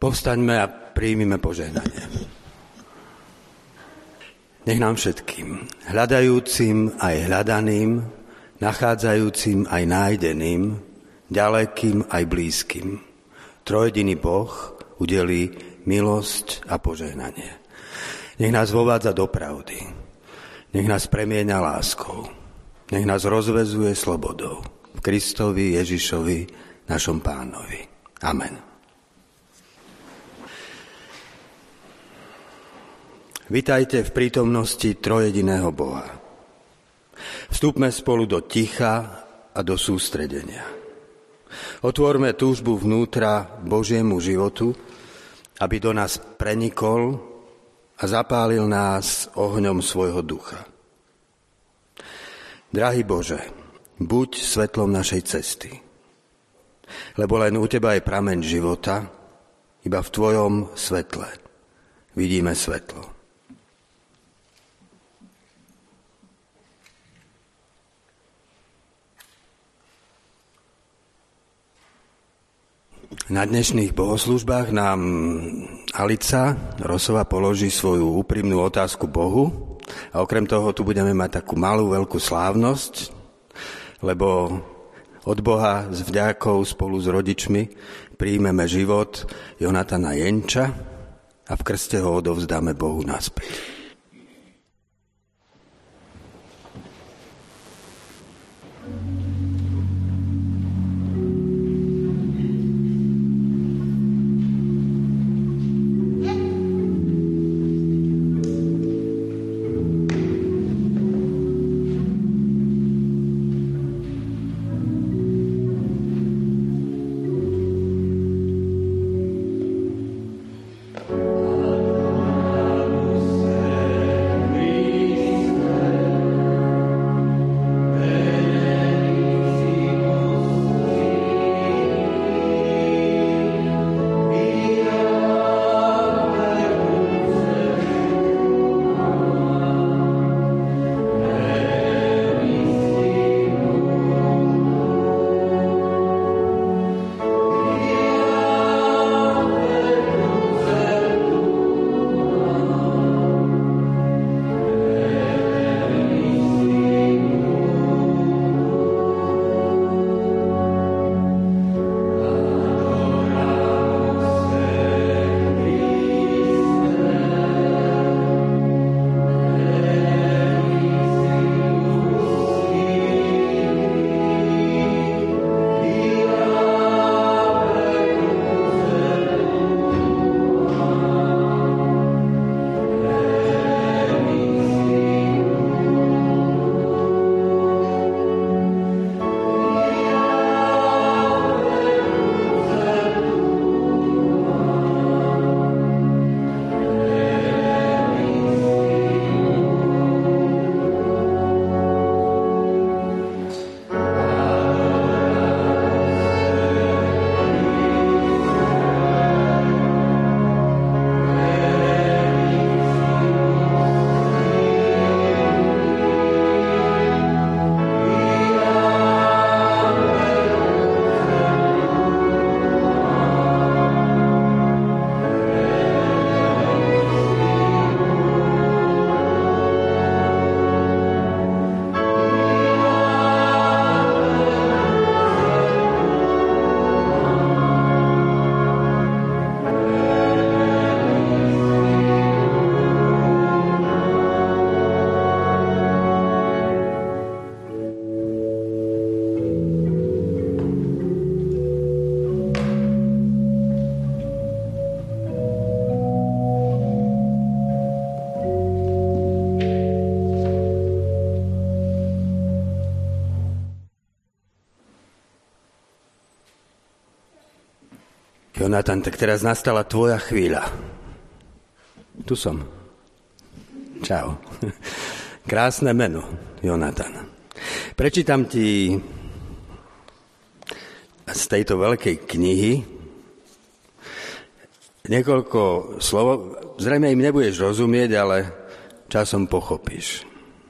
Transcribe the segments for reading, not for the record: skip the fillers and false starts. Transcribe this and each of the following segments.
Povstaňme a príjmime požehnanie. Nech nám všetkým, hľadajúcim aj hľadaným, nachádzajúcim aj nájdeným, ďalekým aj blízkym, trojjediný Boh udelí milosť a požehnanie. Nech nás vovádza do pravdy, nech nás premieňa láskou, nech nás rozvezuje slobodou v Kristovi Ježišovi, našom Pánovi. Amen. Vitajte v prítomnosti trojjediného Boha. Vstúpme spolu do ticha a do sústredenia. Otvorme túžbu vnútra Božiemu životu, aby do nás prenikol a zapálil nás ohňom svojho ducha. Drahý Bože, buď svetlom našej cesty, lebo len u Teba je prameň života, iba v Tvojom svetle vidíme svetlo. Na dnešných bohoslúžbách nám Alica Rosová položí svoju úprimnú otázku Bohu a okrem toho tu budeme mať takú malú veľkú slávnosť, lebo od Boha s vďakou spolu s rodičmi príjmeme život Jonatana Jenča a v krste ho odovzdáme Bohu naspäť. Jonatan, tak teraz nastala tvoja chvíľa. Tu som. Čau. Krásne meno, Jonatan. Prečítam ti z tejto veľkej knihy niekoľko slov. Zrejme im nebudeš rozumieť, ale časom pochopíš.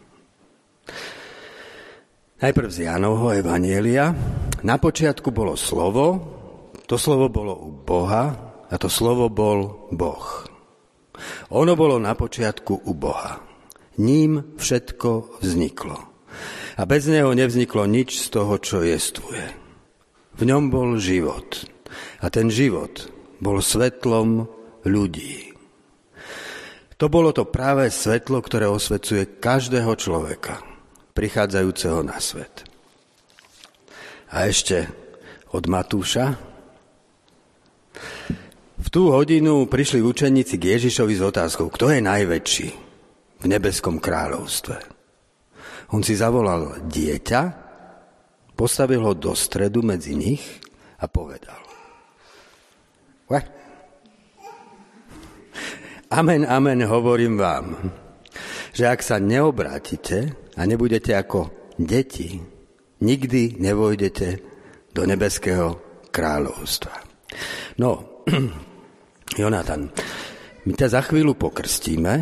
Najprv z Jánovho evanjelia. Na počiatku bolo slovo, to slovo bolo u Boha a a to slovo bol Boh. Ono bolo na počiatku u Boha. Ním všetko vzniklo. A bez neho nevzniklo nič z toho, čo jestvuje. V ňom bol život. A ten život bol svetlom ľudí. To bolo to práve svetlo, ktoré osvecuje každého človeka, prichádzajúceho na svet. A ešte od Matúša. V tú hodinu prišli učeníci k Ježišovi s otázkou, kto je najväčší v nebeskom kráľovstve. On si zavolal dieťa, postavil ho do stredu medzi nich a povedal: Amen, amen, hovorím vám, že ak sa neobrátite a nebudete ako deti, nikdy nevojdete do nebeského kráľovstva. No, Jonatan, my ťa za chvíľu pokrstíme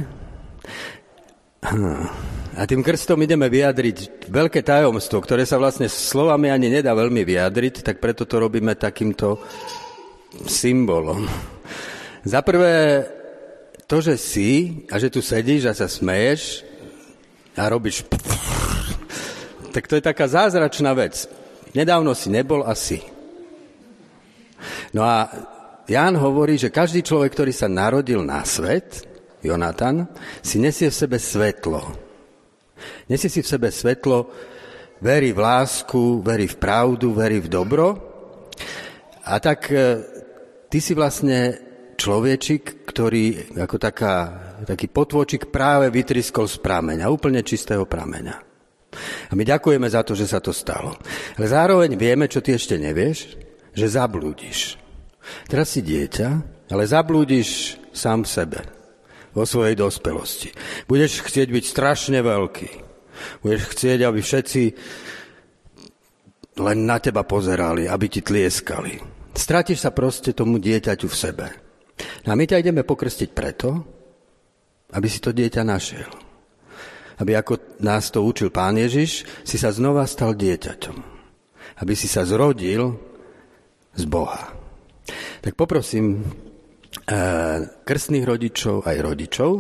a tým krstom ideme vyjadriť veľké tajomstvo, ktoré sa vlastne slovami ani nedá veľmi vyjadriť, tak preto to robíme takýmto symbolom. Za prvé, to, že si a že tu sedíš a sa smeješ a robíš tak to je taká zázračná vec. Nedávno si nebol a si. No a Ján hovorí, že každý človek, ktorý sa narodil na svet, Jonatan, si nesie v sebe svetlo. Nesie si v sebe svetlo, verí v lásku, verí v pravdu, verí v dobro. A tak ty si vlastne človečik, ktorý ako taký potôčik práve vytriskol z prameňa, úplne čistého prameňa. A my ďakujeme za to, že sa to stalo. Ale zároveň vieme, čo ty ešte nevieš, že zablúdiš. Teraz si dieťa, ale zablúdiš sám v sebe, vo svojej dospelosti. Budeš chcieť byť strašne veľký. Budeš chcieť, aby všetci len na teba pozerali, aby ti tlieskali. Stratíš sa proste tomu dieťaťu v sebe. A my ťa ideme pokrstiť preto, aby si to dieťa našiel. Aby, ako nás to učil Pán Ježiš, si sa znova stal dieťaťom. Aby si sa zrodil z Boha. Tak poprosím krstných rodičov aj rodičov.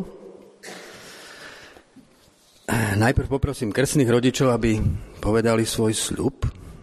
Najprv poprosím krstných rodičov, aby povedali svoj sľub.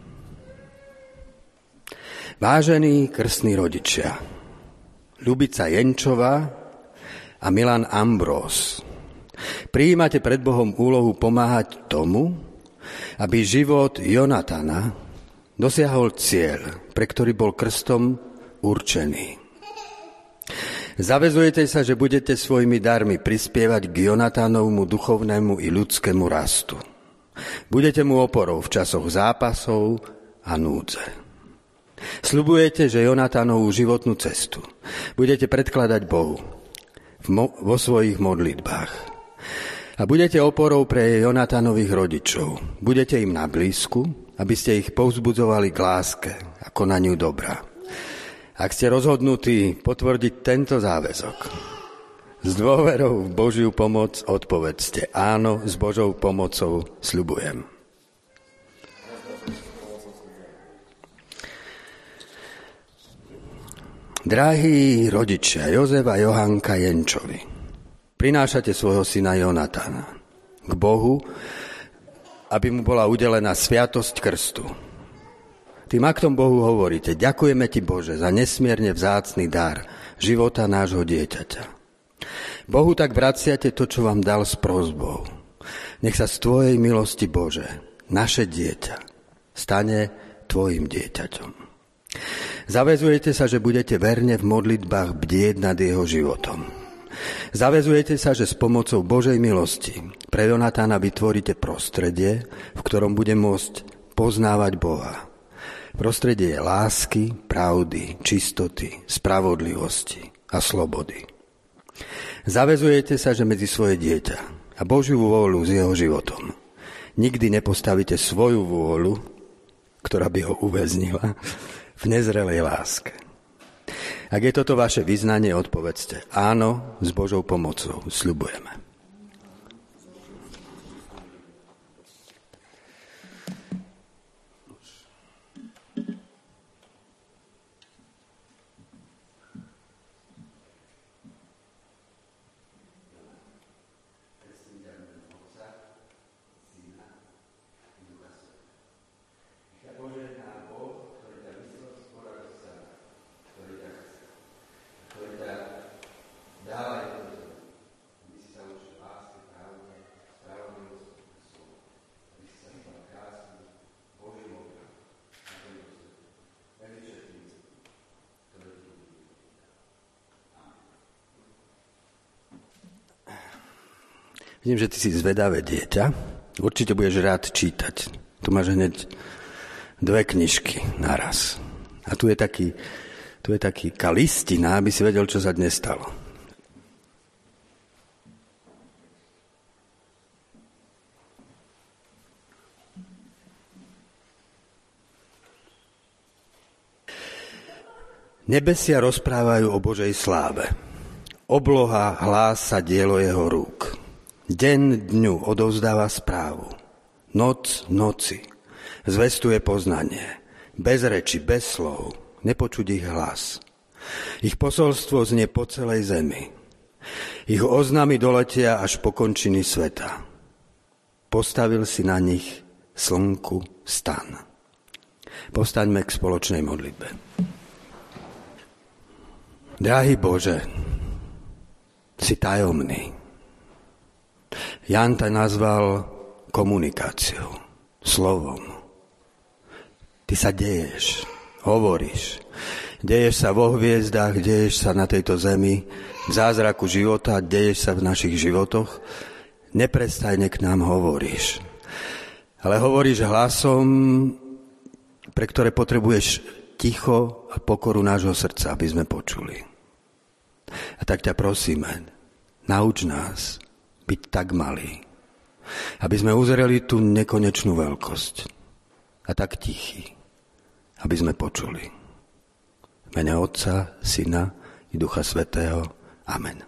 Vážení krstní rodičia, Ľubica Jenčová a Milan Ambrós, prijímate pred Bohom úlohu pomáhať tomu, aby život Jonatana dosiahol cieľ, pre ktorý bol krstom určený. Zavezujete sa, že budete svojimi darmi prispievať k Jonatanovmu duchovnému i ľudskému rastu. Budete mu oporou v časoch zápasov a núdze. Sľubujete, že Jonatanovú životnú cestu budete predkladať Bohu vo svojich modlitbách. A budete oporou pre Jonatanových rodičov. Budete im na blízku, aby ste ich povzbudzovali k láske a konaniu dobra. Ak ste rozhodnutí potvrdiť tento záväzok, s dôverou v Božiu pomoc odpovedzte: áno, s Božou pomocou sľubujem. Drahí rodičia Jozef a Johanka Jenčovi, prinášate svojho syna Jonatana k Bohu, aby mu bola udelená sviatosť krstu. Tým aktom Bohu hovoríte: ďakujeme ti, Bože, za nesmierne vzácny dar života nášho dieťaťa. Bohu tak vraciate to, čo vám dal s prosbou. Nech sa z tvojej milosti, Bože, naše dieťa stane tvojim dieťaťom. Zavezujete sa, že budete verne v modlitbách bdieť nad jeho životom. Zavezujete sa, že s pomocou Božej milosti pre Jonatana vytvoríte prostredie, v ktorom bude môcť poznávať Boha. Prostredie lásky, pravdy, čistoty, spravodlivosti a slobody. Zavezujete sa, že medzi svoje dieťa a Božiu vôľu s jeho životom nikdy nepostavíte svoju vôľu, ktorá by ho uväznila v nezrelej láske. Ak je toto vaše vyznanie, odpovedzte: áno, s Božou pomocou sľubujeme. Vidím, že ty si zvedavé dieťa. Určite budeš rád čítať. Tu máš hneď 2 knižky naraz. A tu je taký listina, aby si vedel, čo sa dnes stalo. Nebesia rozprávajú o Božej sláve. Obloha hlása dielo jeho rúk. Deň dňu odovzdáva správu. Noc noci zvestuje poznanie. Bez reči, bez slov, nepočuť ich hlas. Ich posolstvo znie po celej zemi. Ich oznamy doletia až po končiny sveta. Postavil si na nich slnku stan. Povstaňme k spoločnej modlitbe. Drahý Bože, si tajomný. Jan to nazval komunikáciou, slovom. Ty sa deješ, hovoríš. Deješ sa vo hviezdách, deješ sa na tejto zemi, v zázraku života, deješ sa v našich životoch. Neprestajne k nám hovoríš. Ale hovoríš hlasom, pre ktoré potrebuješ ticho a pokoru nášho srdca, aby sme počuli. A tak ťa prosíme, nauč nás byť tak malí, aby sme uzreli tú nekonečnú veľkosť a tak tichý, aby sme počuli. V mene Otca, Syna i Ducha Svätého. Amen.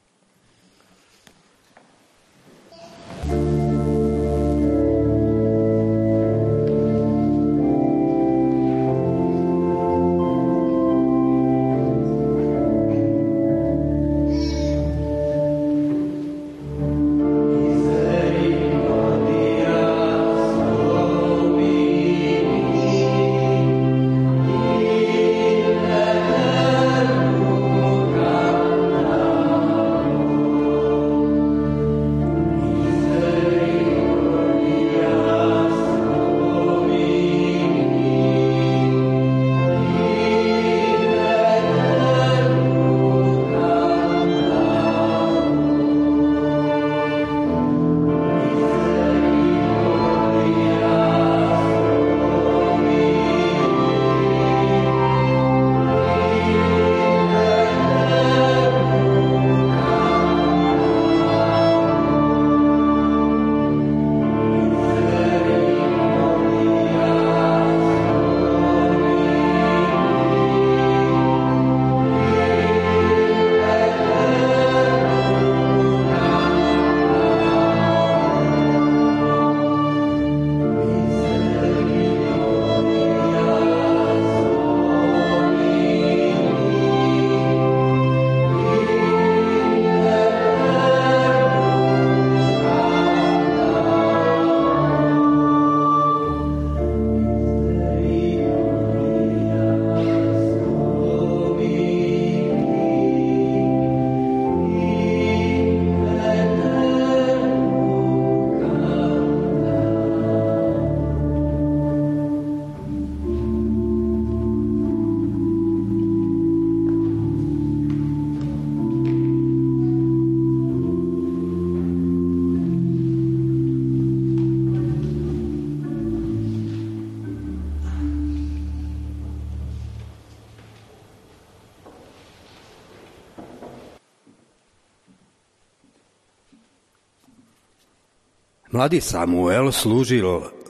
Mladý Samuel slúžil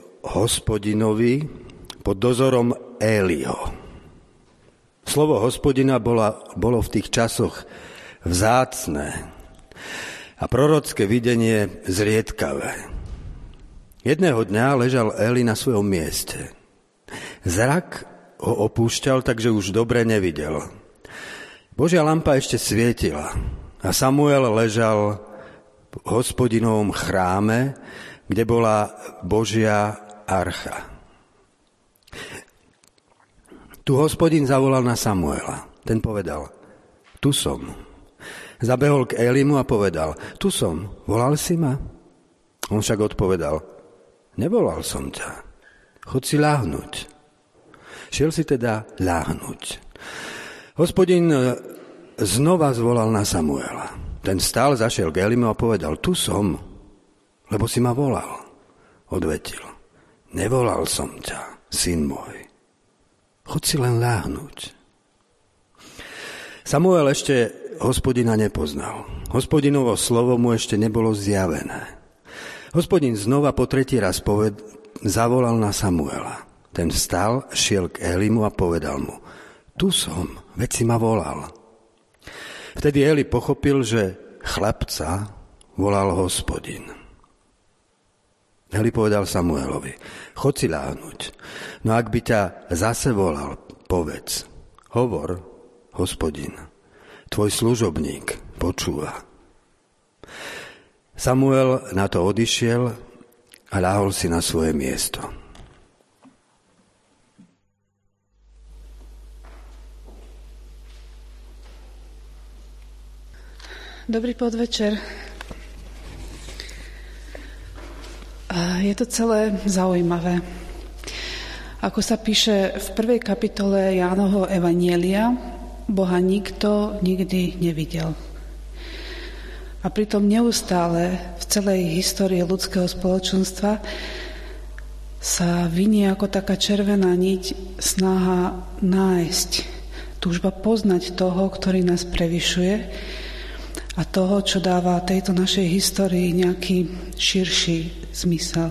Hospodinovi pod dozorom Éliho. Slovo Hospodina bolo v tých časoch vzácne a prorocké videnie zriedkavé. Jedného dňa ležal Éli na svojom mieste. Zrak ho opúšťal, takže už dobre nevidel. Božia lampa ešte svietila a Samuel ležal v Hospodinovom chráme, kde bola Božia archa. Tu Hospodin zavolal na Samuela. Ten povedal, tu som. Zabehol k Élimu a povedal, tu som, volal si ma? On však odpovedal, nevolal som ťa, chod si ľahnuť. Šiel si teda ľahnuť. Hospodin znova zvolal na Samuela. Ten vstal, zašiel k Élimu a povedal, tu som, Lebo si ma volal, odvetil. Nevolal som ťa, syn môj. Choď si len ľahnuť. Samuel ešte Hospodina nepoznal. Hospodinovo slovo mu ešte nebolo zjavené. Hospodin znova po tretí raz zavolal na Samuela. Ten vstal, šiel k Elimu a povedal mu: Tu som, veď si ma volal. Vtedy Eli pochopil, že chlapca volal Hospodin. Eli povedal Samuelovi: Choď si ľahnuť. No ak by ťa zase volal, povedz: Hovor, Hospodin, tvoj služobník počúva. Samuel na to odišiel a ľahol si na svoje miesto. Dobrý podvečer. Je to celé zaujímavé. Ako sa píše v 1. kapitole Jánovho evanjelia, Boha nikto nikdy nevidel. A pritom neustále v celej histórii ľudského spoločenstva sa vinie ako taká červená niť snaha nájsť, túžba poznať toho, ktorý nás prevyšuje, a toho, čo dáva tejto našej histórii nejaký širší zmysel.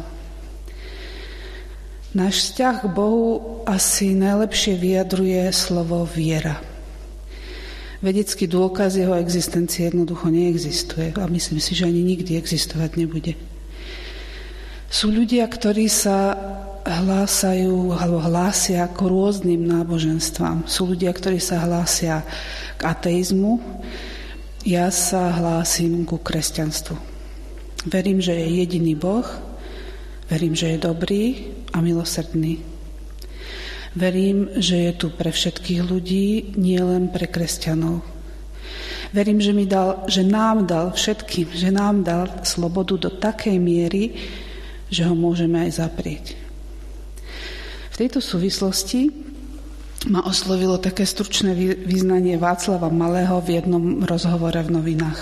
Náš vzťah k Bohu asi najlepšie vyjadruje slovo viera. Vedecký dôkaz jeho existencie jednoducho neexistuje a myslím si, že ani nikdy existovať nebude. Sú ľudia, ktorí sa hlásajú alebo hlásia k rôznym náboženstvám. Sú ľudia, ktorí sa hlásia k ateizmu. Ja sa hlásim ku kresťanstvu. Verím, že je jediný Boh, verím, že je dobrý a milosrdný. Verím, že je tu pre všetkých ľudí, nie len pre kresťanov. Verím, že nám dal všetkým, že nám dal slobodu do takej miery, že ho môžeme aj zaprieť. V tejto súvislosti ma oslovilo také stručné vyznanie Václava Malého v jednom rozhovore v novinách.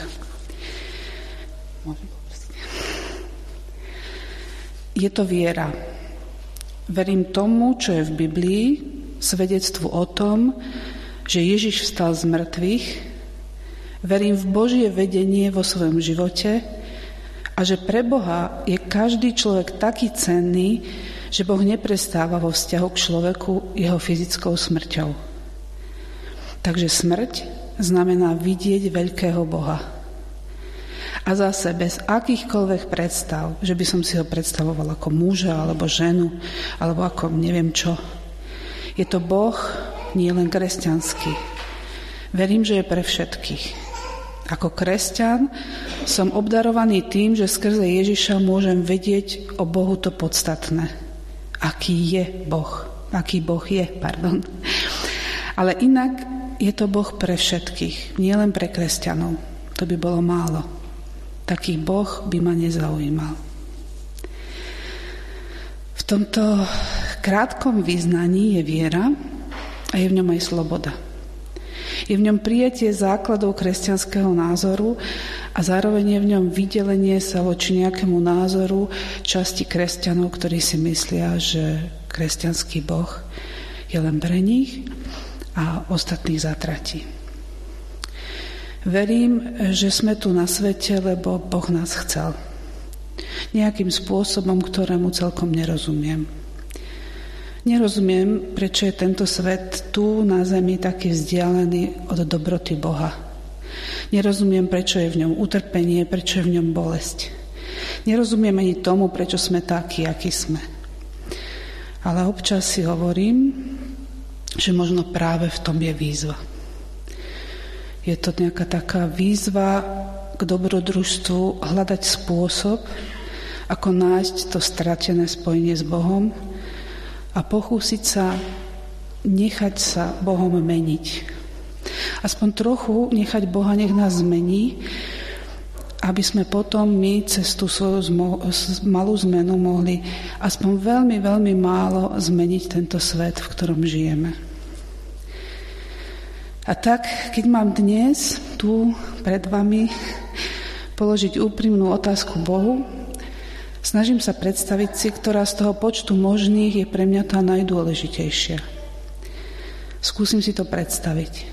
Je to viera. Verím tomu, čo je v Biblii, svedectvu o tom, že Ježiš vstal z mŕtvych. Verím v Božie vedenie vo svojom živote a že pre Boha je každý človek taký cenný, že Boh neprestáva vo vzťahu k človeku jeho fyzickou smrťou. Takže smrť znamená vidieť veľkého Boha. A zase bez akýchkoľvek predstav, že by som si ho predstavoval ako muža, alebo ženu, alebo ako neviem čo. Je to Boh nie len kresťanský. Verím, že je pre všetkých. Ako kresťan som obdarovaný tým, že skrze Ježiša môžem vedieť o Bohu to podstatné. Aký Boh je. Ale inak je to Boh pre všetkých, nielen pre kresťanov. To by bolo málo. Taký Boh by ma nezaujímal. V tomto krátkom vyznaní je viera a je v ňom aj sloboda. Je v ňom prijatie základov kresťanského názoru a zároveň je v ňom vydelenie sa voči nejakému názoru časti kresťanov, ktorí si myslia, že kresťanský Boh je len pre nich a ostatných zatratí. Verím, že sme tu na svete, lebo Boh nás chcel. Nejakým spôsobom, ktorému celkom nerozumiem. Nerozumiem, prečo je tento svet tu na zemi taký vzdialený od dobroty Boha. Nerozumiem, prečo je v ňom utrpenie, prečo je v ňom bolesť. Nerozumiem ani tomu, prečo sme takí, akí sme. Ale občas si hovorím, že možno práve v tom je výzva. Je to nejaká taká výzva k dobrodružstvu, hľadať spôsob, ako nájsť to stratené spojenie s Bohom a pokúsiť sa nechať sa Bohom meniť. Aspoň trochu nechať Boha, nech nás zmení, aby sme potom my cez tú svoju malú zmenu mohli aspoň veľmi, veľmi málo zmeniť tento svet, v ktorom žijeme. A tak, keď mám dnes tu pred vami položiť úprimnú otázku Bohu, Snažím sa predstaviť si, ktorá z toho počtu možných je pre mňa tá najdôležitejšia. Skúsim si to predstaviť.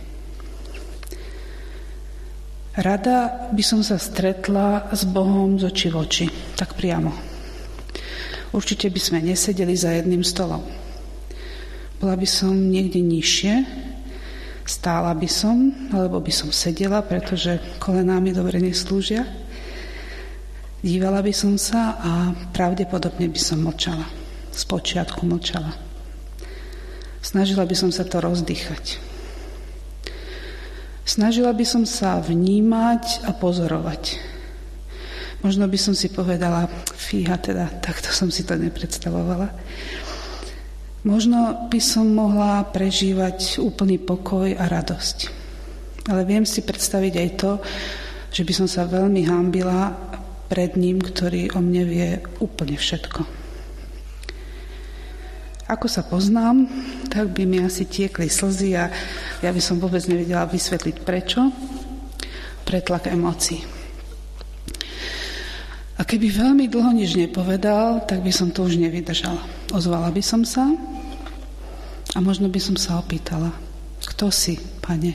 Rada by som sa stretla s Bohom z očí v oči, tak priamo. Určite by sme nesedeli za jedným stolom. Bola by som niekde nižšie, stála by som, alebo by som sedela, pretože kolená mi dobre neslúžia. Dívala by som sa a pravdepodobne by som mlčala. Spočiatku mlčala. Snažila by som sa to rozdýchať. Snažila by som sa vnímať a pozorovať. Možno by som si povedala, fíha, teda takto som si to nepredstavovala. Možno by som mohla prežívať úplný pokoj a radosť. Ale viem si predstaviť aj to, že by som sa veľmi hanbila pred ním, ktorý o mne vie úplne všetko. Ako sa poznám, tak by mi asi tiekli slzy a ja by som vôbec nevedela vysvetliť prečo. Pretlak emócií. A keby veľmi dlho nič nepovedal, tak by som to už nevydržala. Ozvala by som sa a možno by som sa opýtala, kto si, Pane?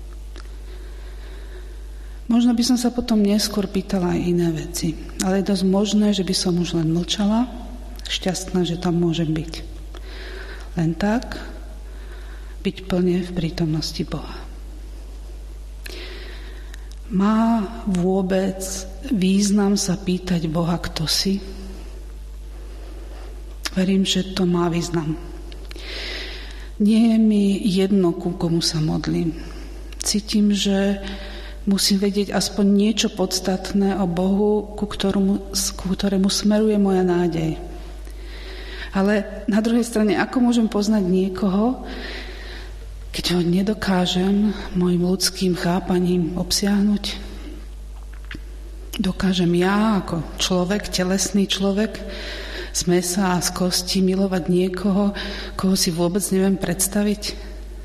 Možno by som sa potom neskôr pýtala aj iné veci, ale je dosť možné, že by som už len mlčala, šťastná, že tam môžem byť. Len tak byť plne v prítomnosti Boha. Má vôbec význam sa pýtať Boha, kto si? Verím, že to má význam. Nie je mi jedno, ku komu sa modlím. Cítim, že musím vedieť aspoň niečo podstatné o Bohu, ku ktorému smeruje moja nádej. Ale na druhej strane, ako môžem poznať niekoho, keď ho nedokážem môjim ľudským chápaním obsiahnuť? Dokážem ja, ako človek, telesný človek, z mesa a z kosti milovať niekoho, koho si vôbec neviem predstaviť?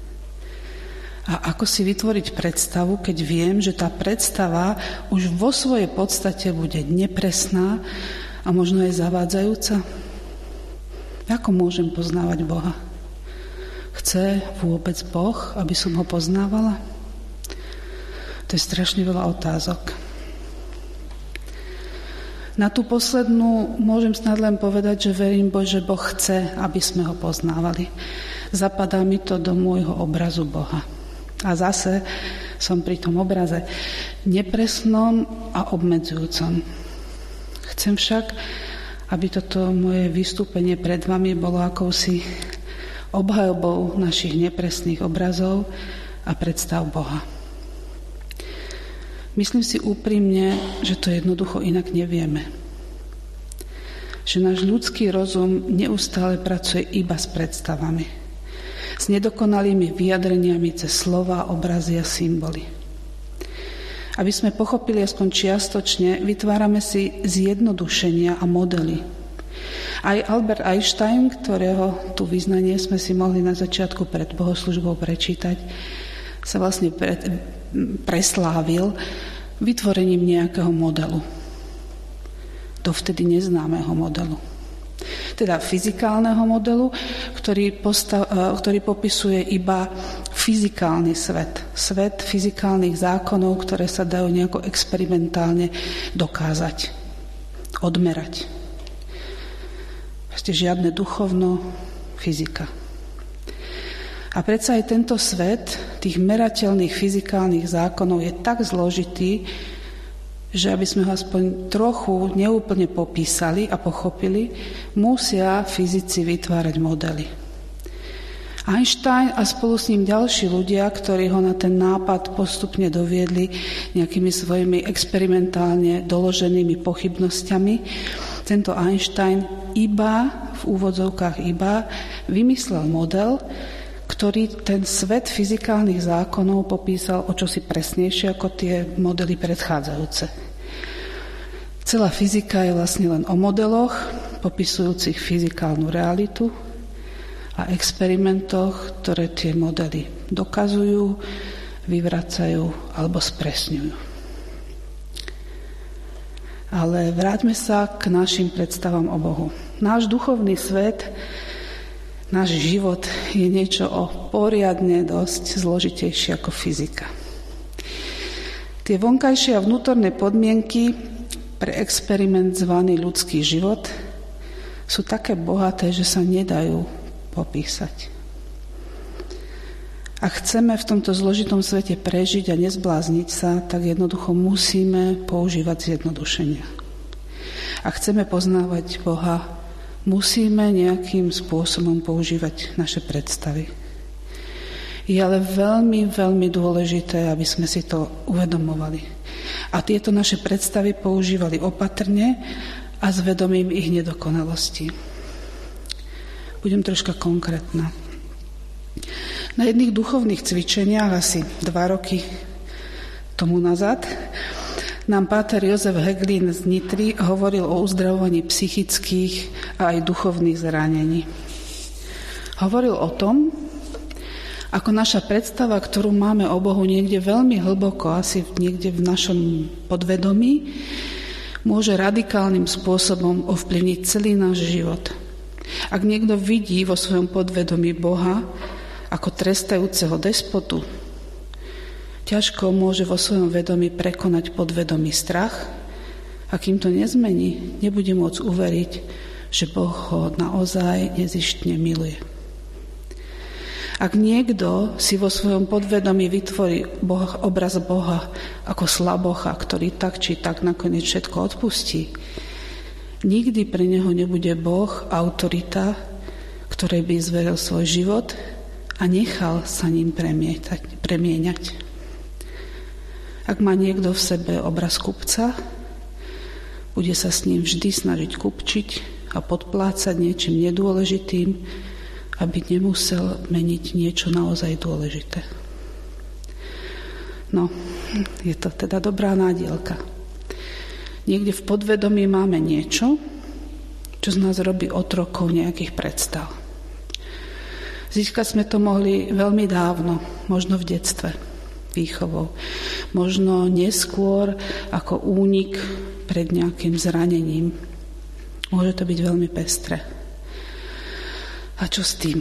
A ako si vytvoriť predstavu, keď viem, že tá predstava už vo svojej podstate bude nepresná a možno aj zavádzajúca? Ako môžem poznávať Boha? Chce vôbec Boh, aby som ho poznávala? To je strašne veľa otázok. Na tú poslednú môžem snad len povedať, že verím, že Boh chce, aby sme ho poznávali. Zapadá mi to do môjho obrazu Boha. A zase som pri tom obraze nepresnom a obmedzujúcom. Chcem však, aby toto moje vystúpenie pred vami bolo akousi obhajobou našich nepresných obrazov a predstav Boha. Myslím si úprimne, že to jednoducho inak nevieme. Že náš ľudský rozum neustále pracuje iba s predstavami. S nedokonalými vyjadreniami cez slova, obrazy a symboly. Aby sme pochopili aspoň čiastočne, vytvárame si zjednodušenia a modely. Aj Albert Einstein, ktorého tu vyznanie sme si mohli na začiatku pred bohoslužbou prečítať, sa vlastne preslávil vytvorením nejakého modelu. Dovtedy neznámeho modelu. Teda fyzikálneho modelu, ktorý popisuje iba fyzikálny svet. Svet fyzikálnych zákonov, ktoré sa dajú nejako experimentálne dokázať, odmerať. Proste žiadne duchovno, fyzika. A predsa aj tento svet tých merateľných fyzikálnych zákonov je tak zložitý, že aby sme ho aspoň trochu neúplne popísali a pochopili, musia fyzici vytvárať modely. Einstein a spolu s ním ďalší ľudia, ktorí ho na ten nápad postupne doviedli nejakými svojimi experimentálne doloženými pochybnosťami, tento Einstein v úvodzovkách vymyslel model, ktorý ten svet fyzikálnych zákonov popísal o čosi presnejšie ako tie modely predchádzajúce. Celá fyzika je vlastne len o modeloch, popisujúcich fyzikálnu realitu a experimentoch, ktoré tie modely dokazujú, vyvracajú alebo spresňujú. Ale vráťme sa k našim predstavám o Bohu. Náš duchovný svet, náš život je niečo poriadne dosť zložitejšie ako fyzika. Tie vonkajšie a vnútorné podmienky pre experiment zvaný ľudský život sú také bohaté, že sa nedajú popísať. Ak chceme v tomto zložitom svete prežiť a nezblázniť sa, tak jednoducho musíme používať zjednodušenia. Ak chceme poznávať Boha, musíme nejakým spôsobom používať naše predstavy. Je ale veľmi, veľmi dôležité, aby sme si to uvedomovali. A tieto naše predstavy používali opatrne a s vedomím ich nedokonalosti. Budem troška konkrétna. Na jedných duchovných cvičeniach asi 2 roky tomu nazad nám páter Jozef Heglin z Nitry hovoril o uzdravovaní psychických a aj duchovných zranení. Hovoril o tom, ako naša predstava, ktorú máme o Bohu niekde veľmi hlboko, asi niekde v našom podvedomí, môže radikálnym spôsobom ovplyvniť celý náš život. Ak niekto vidí vo svojom podvedomí Boha ako trestajúceho despotu, ťažko môže vo svojom vedomí prekonať podvedomý strach a kým to nezmení, nebude môcť uveriť, že Boh ho naozaj nezištne miluje. Ak niekto si vo svojom podvedomí vytvorí obraz Boha ako slabocha, ktorý tak či tak nakoniec všetko odpustí, nikdy pre neho nebude Boh autorita, ktorej by zveril svoj život a nechal sa ním premieňať. Ak má niekto v sebe obraz kupca, bude sa s ním vždy snažiť kupčiť a podplácať niečím nedôležitým, aby nemusel meniť niečo naozaj dôležité. No, je to teda dobrá nádielka. Niekde v podvedomí máme niečo, čo z nás robí otrokov nejakých predstav. Získať sme to mohli veľmi dávno, možno v detstve, výchovou. Možno neskôr ako únik pred nejakým zranením. Môže to byť veľmi pestré. A čo s tým?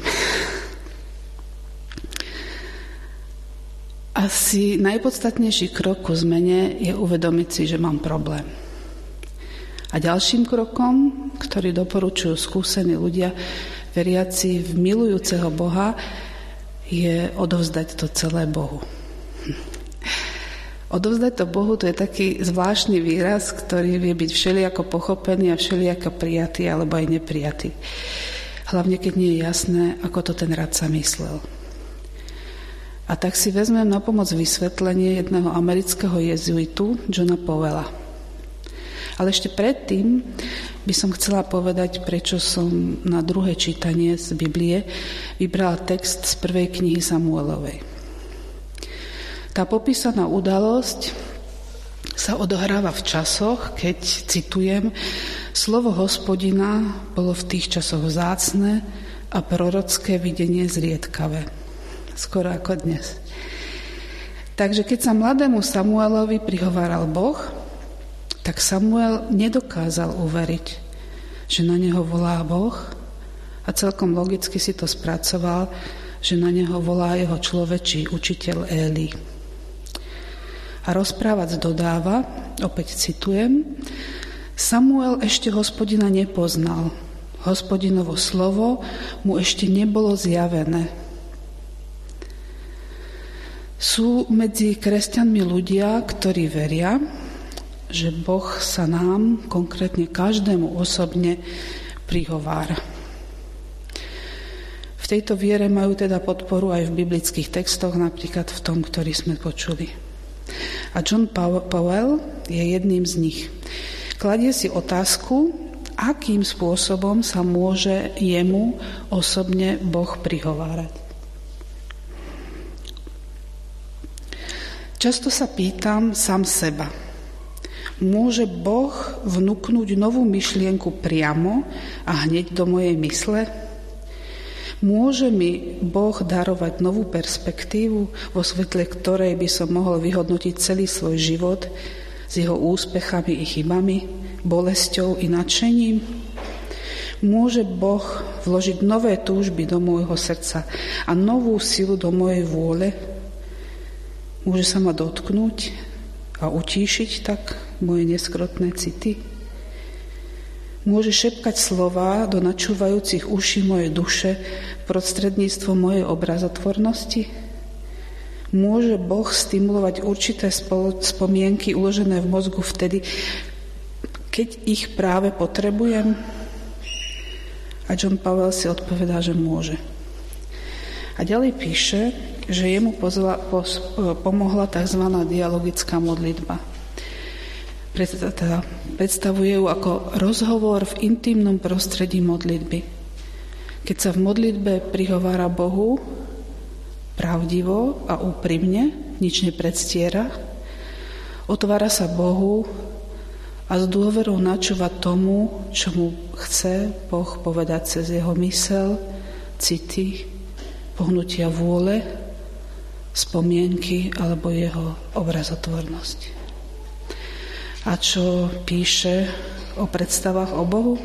Asi najpodstatnejší krok ku zmene je uvedomiť si, že mám problém. A ďalším krokom, ktorý doporučujú skúsení ľudia, veriaci v milujúceho Boha, je odovzdať to celé Bohu. Odovzdať to Bohu, to je taký zvláštny výraz, ktorý vie byť všelijako pochopený a všelijako prijatý alebo aj neprijatý. Hlavne, keď nie je jasné, ako to ten radca myslel. A tak si vezmem na pomoc vysvetlenie jedného amerického jezuitu, Johna Powella. Ale ešte predtým by som chcela povedať, prečo som na druhé čítanie z Biblie vybrala text z 1. knihy Samuelovej. Tá popísaná udalosť sa odohráva v časoch, keď, citujem, slovo Hospodina bolo v tých časoch vzácne a prorocké videnie zriedkavé. Skoro ako dnes. Takže keď sa mladému Samuelovi prihováral Boh, tak Samuel nedokázal uveriť, že na neho volá Boh a celkom logicky si to spracoval, že na neho volá jeho človečí učiteľ Éli. A rozprávac dodáva, opäť citujem, Samuel ešte Hospodina nepoznal. Hospodinovo slovo mu ešte nebolo zjavené. Sú medzi kresťanmi ľudia, ktorí veria, že Boh sa nám, konkrétne každému osobne, prihovára. V tejto viere majú teda podporu aj v biblických textoch, napríklad v tom, ktorý sme počuli. A John Powell je jedným z nich. Kladie si otázku, akým spôsobom sa môže jemu osobne Boh prihovárať. Často sa pýtam sám seba, môže Boh vnúknuť novú myšlienku priamo a hneď do mojej mysle? Môže mi Boh darovať novú perspektívu, vo svetle ktorej by som mohol vyhodnotiť celý svoj život s jeho úspechami i chybami, bolesťou i nadšením? Môže Boh vložiť nové túžby do môjho srdca a novú silu do mojej vôle? Môže sa ma dotknúť a utíšiť tak moje neskrotné city? Môže šepkať slová do načúvajúcich uší mojej duše prostredníctvom mojej obrazotvornosti? Môže Boh stimulovať určité spomienky uložené v mozgu vtedy, keď ich práve potrebujem? A John Pavel si odpovedá, že môže. A ďalej píše, že jemu pomohla tzv. Dialogická modlitba. Predstavuje ju ako rozhovor v intimnom prostredí modlitby. Keď sa v modlitbe prihovára Bohu pravdivo a úprimne, nič nepredstiera, otvára sa Bohu a s dôverou načúva tomu, čo mu chce Boh povedať cez jeho mysel, city, pohnutia vôle, spomienky alebo jeho obrazotvornosť. A čo píše o predstavách o Bohu?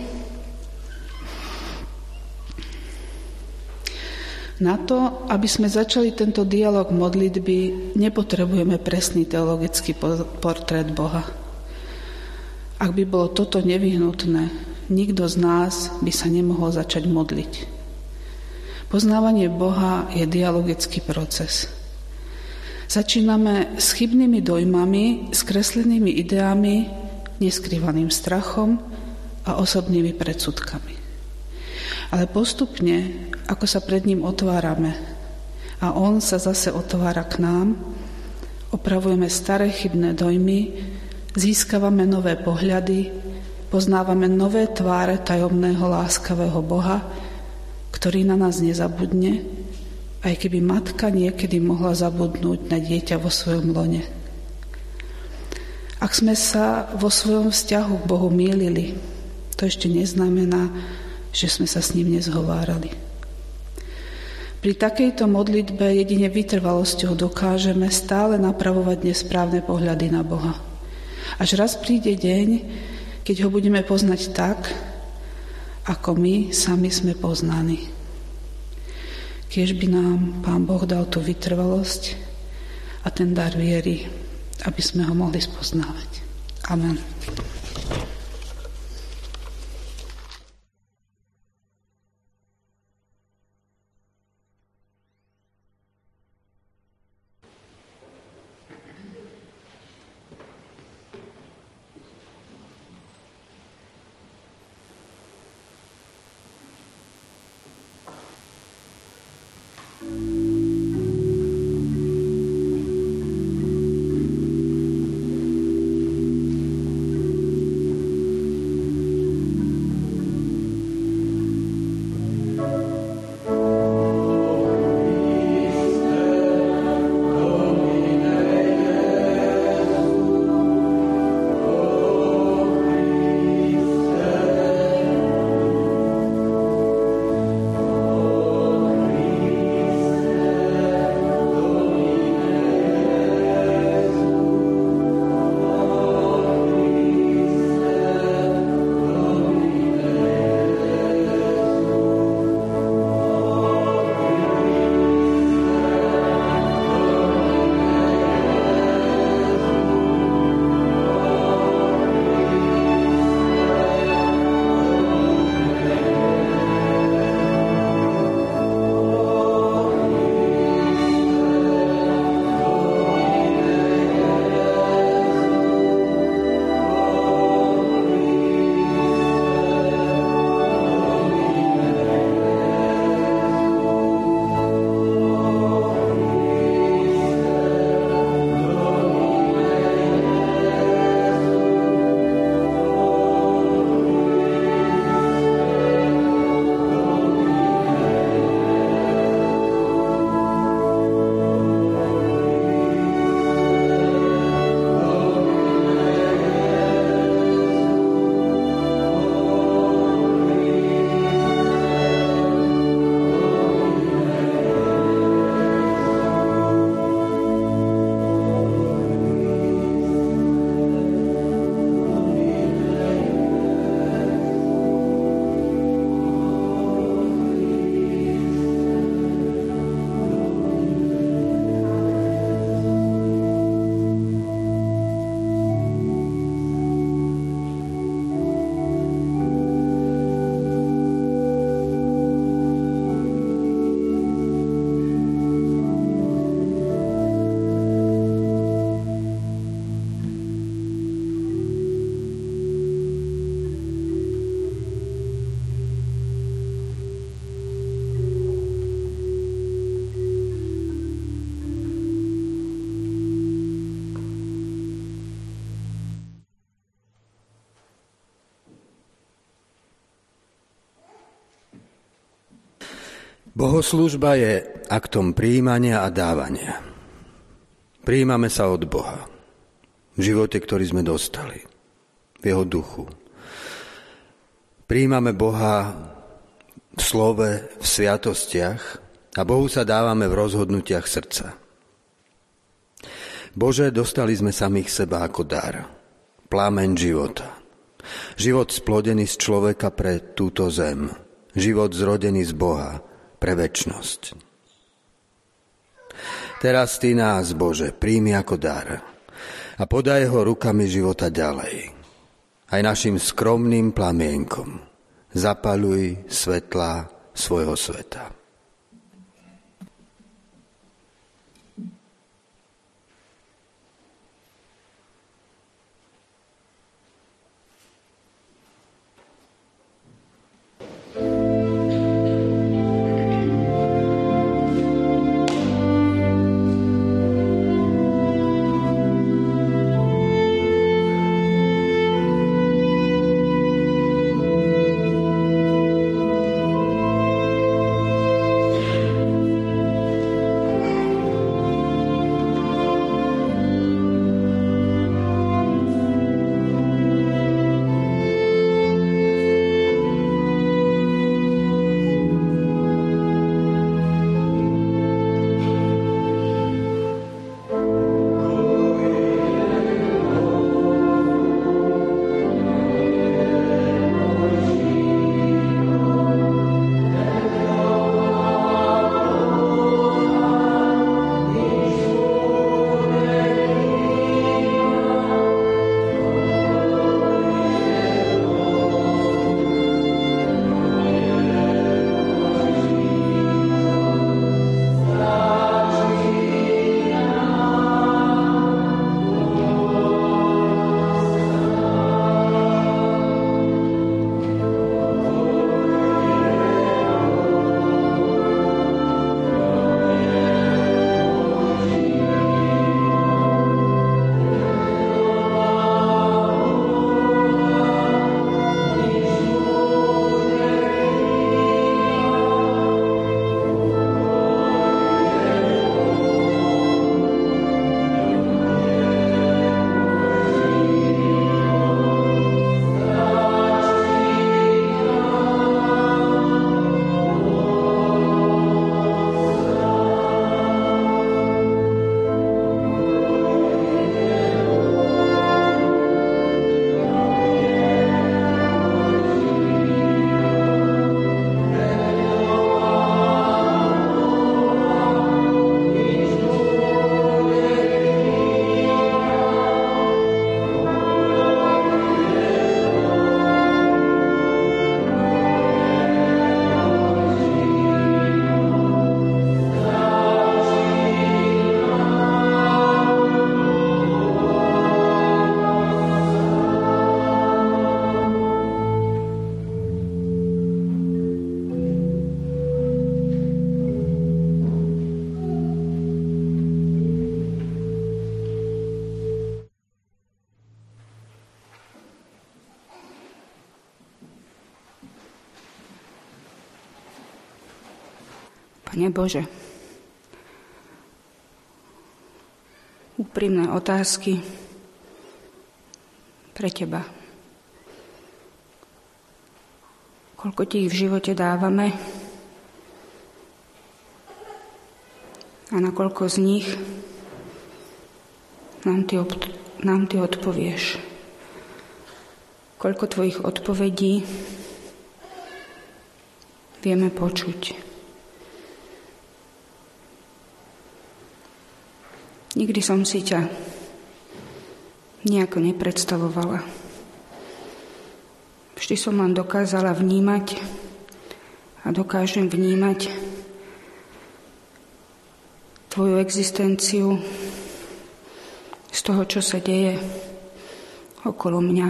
Na to, aby sme začali tento dialog modlitby, nepotrebujeme presný teologický portrét Boha. Ak by bolo toto nevyhnutné, nikto z nás by sa nemohol začať modliť. Poznávanie Boha je dialogický proces. Začíname s chybnými dojmami, skreslenými ideami, neskrývaným strachom a osobnými predsudkami. Ale postupne, ako sa pred ním otvárame a on sa zase otvára k nám, opravujeme staré chybné dojmy, získavame nové pohľady, poznávame nové tváre tajomného láskavého Boha, ktorý na nás nezabudne, aj keby matka niekedy mohla zabudnúť na dieťa vo svojom lone. Ak sme sa vo svojom vzťahu k Bohu mýlili, to ešte neznamená, že sme sa s ním nezhovárali. Pri takejto modlitbe jedine vytrvalosťou dokážeme stále napravovať nesprávne pohľady na Boha. Až raz príde deň, keď ho budeme poznať tak, ako my sami sme poznaní. Kiež by nám Pán Boh dal tú vytrvalosť a ten dar viery, aby sme ho mohli spoznávať. Amen. Bohoslúžba je aktom prijímania a dávania. Prijímame sa od Boha v živote, ktorý sme dostali, v jeho duchu. Prijímame Boha v slove, v sviatostiach a Bohu sa dávame v rozhodnutiach srdca. Bože, dostali sme samých seba ako dar, plameň života. Život splodený z človeka pre túto zem, život zrodený z Boha pre večnosť. Teraz Ty nás, Bože, príjmi ako dar a podaj ho rukami života ďalej. Aj našim skromným plamienkom zapaľuj svetlá svojho sveta. Pane Bože, úprimné otázky pre Teba. Koľko Ti ich v živote dávame a na koľko z nich nám Ty odpovieš. Koľko Tvojich odpovedí vieme počuť. Nikdy som si ťa nejako nepredstavovala. Vždy som len dokázala vnímať a dokážem vnímať Tvoju existenciu z toho, čo sa deje okolo mňa,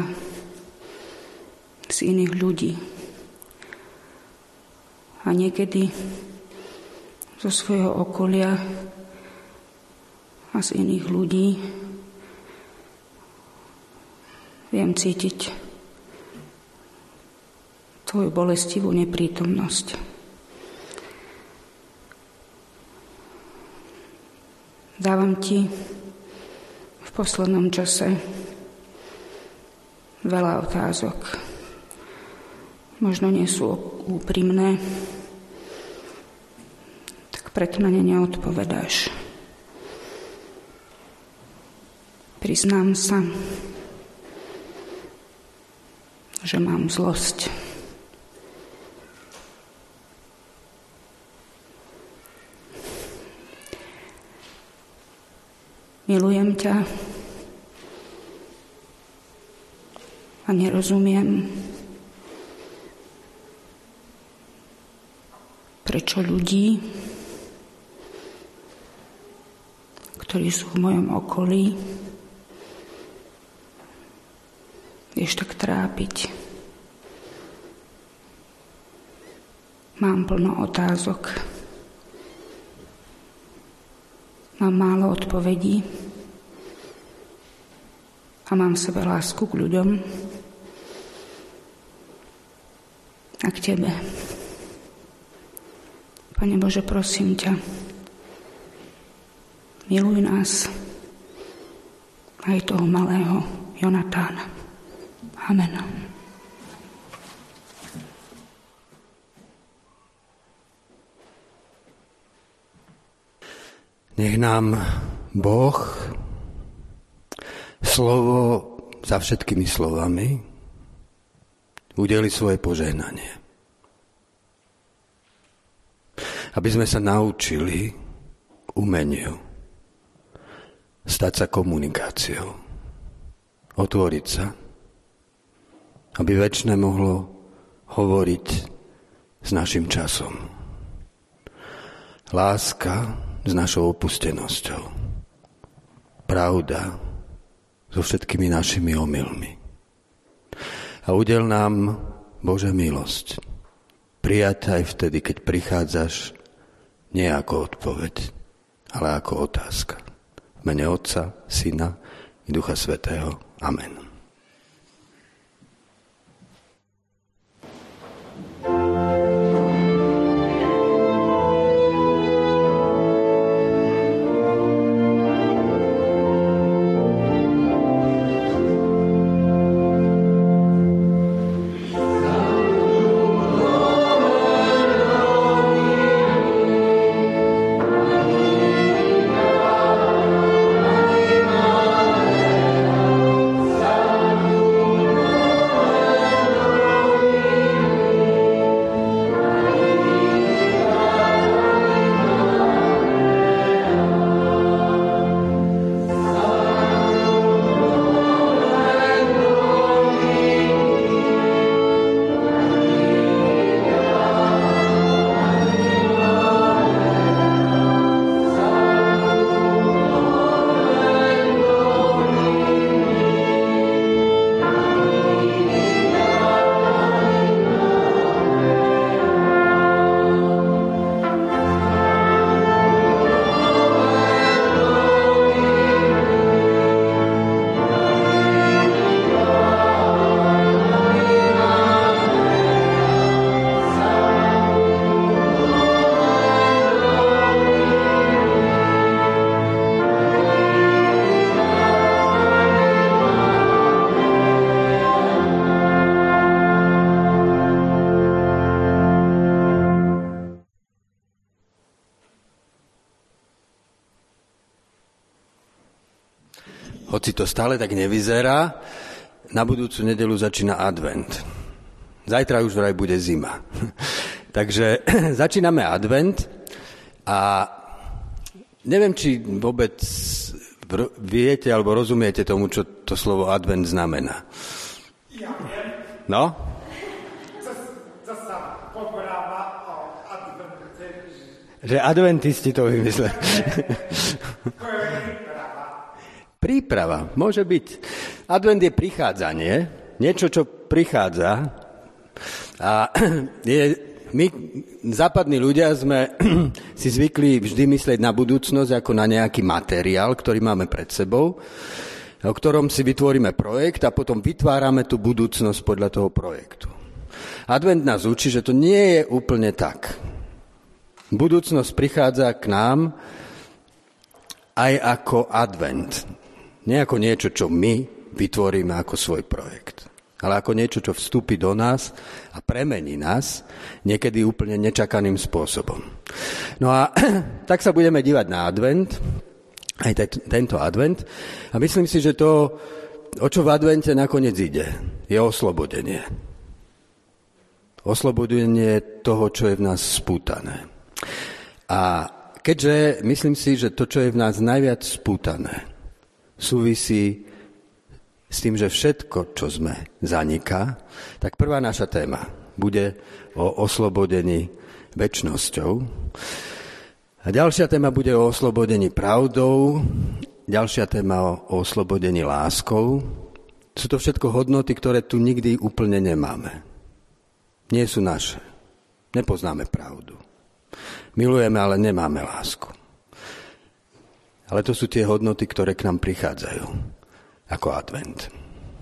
z iných ľudí. A niekedy zo svojho okolia a z iných ľudí viem cítiť Tvoju bolestivú neprítomnosť. Dávam ti v poslednom čase veľa otázok. Možno nie sú úprimné, tak preto na ne neodpovedáš. Priznám sa, že mám zlosť. Milujem ťa a nerozumiem, prečo ľudí, ktorí sú v mojom okolí, vieš tak trápiť. Mám plno otázok. Mám málo odpovedí a mám v sebe lásku k ľuďom a k tebe. Pane Bože, prosím ťa, miluj nás, aj toho malého Jonatána. Amen. Nech nám Boh slovo za všetkými slovami udeli svoje požehnanie. Aby sme sa naučili umeniu stať sa komunikáciou, otvoriť sa, aby večné mohlo hovoriť s našim časom. Láska s našou opustenosťou. Pravda so všetkými našimi omylmi. A udel nám, Bože, milosť. Prijať aj vtedy, keď prichádzaš nie ako odpoveď, ale ako otázka. V mene Otca, Syna i Ducha Svätého. Amen. Hoci to stále tak nevyzerá, na budúcu nedeľu začína advent. Zajtra už vraj bude zima. Takže začíname advent a neviem, či vôbec viete alebo rozumiete tomu, čo to slovo advent znamená. Ja viem. No? Co sa pobráva o advente. Že adventisti to vymysleli. Príprava, môže byť. Advent je prichádzanie, niečo, čo prichádza. A my, západní ľudia, sme si zvykli vždy myslieť na budúcnosť ako na nejaký materiál, ktorý máme pred sebou, o ktorom si vytvoríme projekt a potom vytvárame tú budúcnosť podľa toho projektu. Advent nás učí, že to nie je úplne tak. Budúcnosť prichádza k nám aj ako advent. Nie ako niečo, čo my vytvoríme ako svoj projekt, ale ako niečo, čo vstúpi do nás a premení nás niekedy úplne nečakaným spôsobom. No a tak sa budeme dívať na advent, aj tento advent. A myslím si, že to, o čo v advente nakoniec ide, je oslobodenie. Oslobodenie toho, čo je v nás spútané. A keďže myslím si, že to, čo je v nás najviac spútané, súvisí s tým, že všetko, čo sme, zaniká, tak prvá naša téma bude o oslobodení večnosťou. A ďalšia téma bude o oslobodení pravdou, ďalšia téma o oslobodení láskou. Sú to všetko hodnoty, ktoré tu nikdy úplne nemáme. Nie sú naše. Nepoznáme pravdu. Milujeme, ale nemáme lásku. Ale to sú tie hodnoty, ktoré k nám prichádzajú ako advent.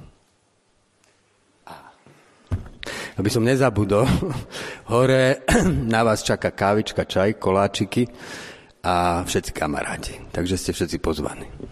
Aby som nezabudol, hore na vás čaká kávička, čaj, koláčiky a všetci kamaráti. Takže ste všetci pozvaní.